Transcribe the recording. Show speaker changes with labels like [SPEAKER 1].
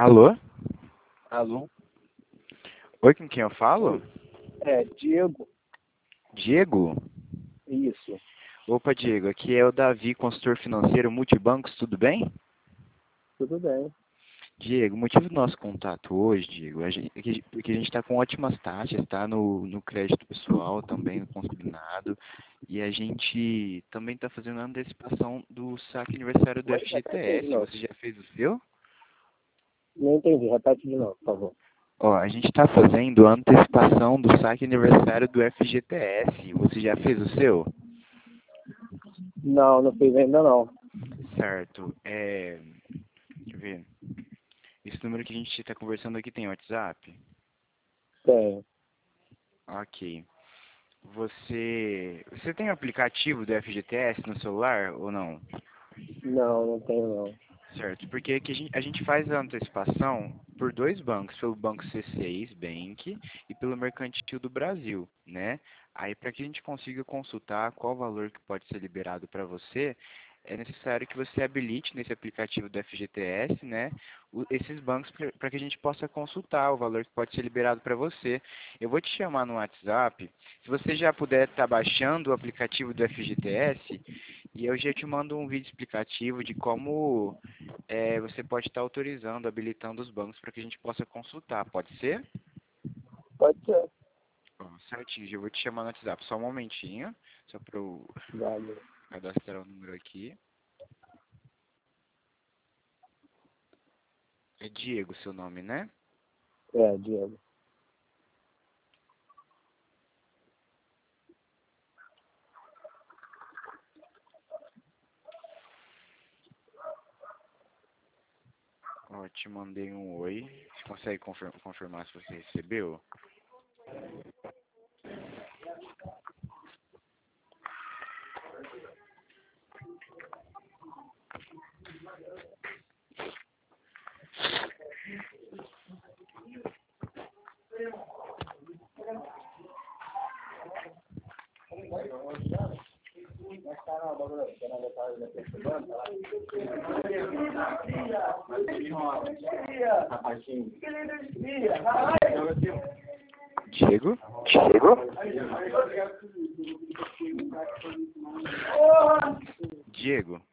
[SPEAKER 1] Alô?
[SPEAKER 2] Alô?
[SPEAKER 1] Oi, com quem eu falo?
[SPEAKER 2] É, Diego?
[SPEAKER 1] Diego?
[SPEAKER 2] Isso.
[SPEAKER 1] Opa, Diego, aqui é o Davi, consultor financeiro Multibancos, tudo bem?
[SPEAKER 2] Tudo bem.
[SPEAKER 1] Diego, o motivo do nosso contato hoje, Diego, porque a gente está com ótimas taxas, tá? No crédito pessoal, também no consignado, e a gente também está fazendo a antecipação do saque aniversário do
[SPEAKER 2] Oi, repete aí de
[SPEAKER 1] FGTS.
[SPEAKER 2] novo.
[SPEAKER 1] Você já fez o seu?
[SPEAKER 2] Não entendi, repete de novo, por favor.
[SPEAKER 1] Ó, a gente está fazendo a antecipação do saque aniversário do FGTS. Você já fez o seu?
[SPEAKER 2] Não, não fiz ainda não.
[SPEAKER 1] Certo. Deixa eu ver. Esse número que a gente está conversando aqui tem WhatsApp?
[SPEAKER 2] Tenho.
[SPEAKER 1] Ok. Você tem o aplicativo do FGTS no celular ou não?
[SPEAKER 2] Não, não tenho não.
[SPEAKER 1] Certo, porque aqui a gente faz a antecipação por dois bancos, pelo Banco C6 Bank e pelo Mercantil do Brasil, né? Aí para que a gente consiga consultar qual valor que pode ser liberado para você, é necessário que você habilite nesse aplicativo do FGTS, né, esses bancos para que a gente possa consultar o valor que pode ser liberado para você. Eu vou te chamar no WhatsApp, se você já puder estar baixando o aplicativo do FGTS, e eu já te mando um vídeo explicativo de como você pode estar autorizando, habilitando os bancos para que a gente possa consultar. Pode ser?
[SPEAKER 2] Pode ser.
[SPEAKER 1] Ó, certinho, já vou te chamar no WhatsApp. Só um momentinho, só para eu
[SPEAKER 2] Vale.
[SPEAKER 1] cadastrar o número aqui. É Diego seu nome, né?
[SPEAKER 2] É, Diego.
[SPEAKER 1] Ó, te mandei um oi. Você consegue confirmar se você recebeu? Diego?
[SPEAKER 2] Diego?
[SPEAKER 1] Diego?